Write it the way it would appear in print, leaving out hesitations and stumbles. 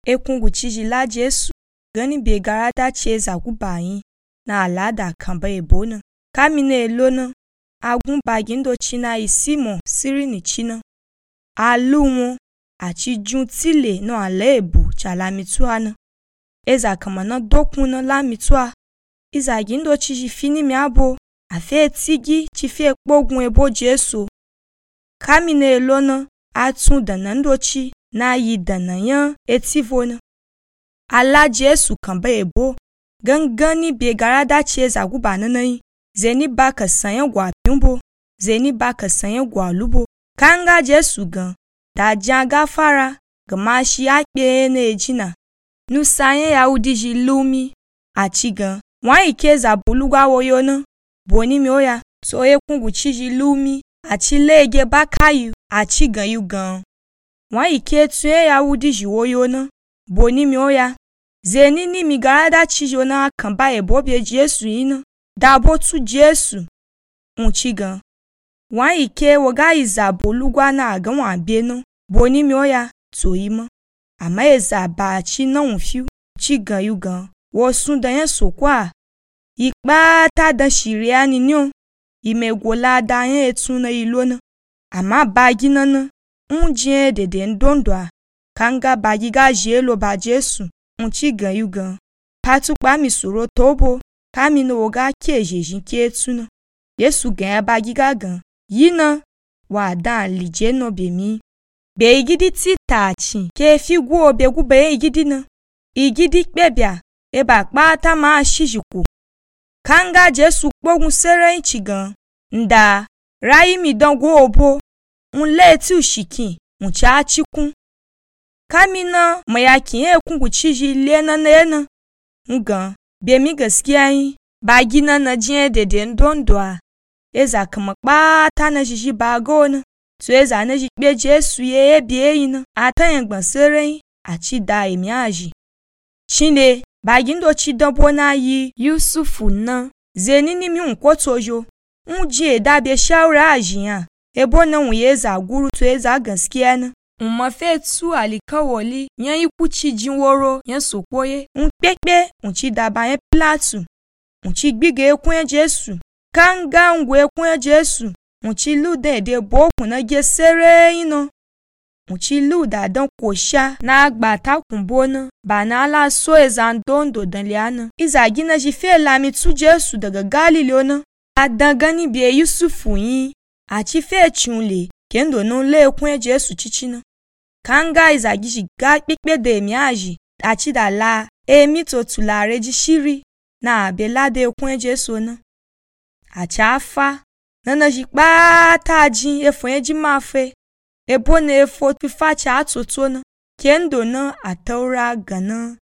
ekungu chiji la Jesu gani be garada che zagubayin na alada kamba ebona. Kamine elona agun bagindo china isimo sirini china. Aluwo achi juntile no alebu chalamituana. Eza kamana dokuna la mitua. Iza gindo chiji fini miabo. Afe tigi chifi ekpogun ebo Jesu. Kamine elona atun danandochi na yi danayan etivona. Ala Jesu kamba ebo gangani be garada che zaguba nanayi. Zeni baka sanya gwa pimbo. Zeni baka sanya gwa lubo. Kanga Jesu gan da janga fara gamashi akpe na ejina. Nusanye ya udiji lumi achigan. Wan ikeza bulugwa woyona. Boni mioya so ekungu chiji lumi achilege bakayu achigan yugan. Wan ike tuye ya udiji woyona. Boni mioya zeni ni migarada chijona kamba ebobe Jesu ina. Dabo tu Jesu unchigan. Wan ike waga iza bulugwa na agan wabeno. Boni mioya to ima. Ama eza ba chi na unfiu chigan yugan. Wosun danyen sokwa. Ikba ta da shiriani nyo. Imegola danyen etuna ilona. Ama bagi nana. Unjien dede ndondwa. Kanga bagi ga jelo ba Jesu. Unchigan yugan. Patukpa misuro tobo. Kamino woga kejejin ke etuna. Yesu gen bagi ga gan. Yina wa dan lije no bemi. Be igidi titachi ke figuo be gube igidi na. Igidi kpebia eba kpata ma shijiku. Kanga Jesu kpogun sere inchigan. Nda rayi mi dongo obo. Unle ti ushiki uncha achikun. Kamina mayakin ekungu chiji lena nena. Ngan bemi gaskiya yin bagina na jin dede ndondwa. Eza kama kpata na jiji bagona. To eza na jikbe Jesu ye ebie yin. Ata yengban sere yin achi da emi aji. Chinde bagindo chidobo na yi Yusufu na. Zenini mi unkotojo. Unji dabe shaura ajiya. Ebo na uyeza guru to eza gaskiya na. Unmafe tu alikawoli yan ikuchi jinworo yan sokoye. Unpekpe unchi daba yan Pilatu. Unchi gbige ekwen Jesu. Kanga ngwe ekwen Jesu. Unchi lude de boku na gesere ino. Unchi luda dan kosha na agba takumbona. Banala so ezandondo dan liana. Izagina jife lami tu Jesu daga Galileo. Adangani biye Yusufu yin. Achife chunle. Kendo non le ekwen Jesu chichina. Kanga izagiji ga pikpe de miaji. Achida la emi to tulare jishiri. Na belade ekwen Jesu na. Achafa. Nana jikpa taji efon eji mafe. Ebo ne efo pifacha atotona. Kendo na ataura gana.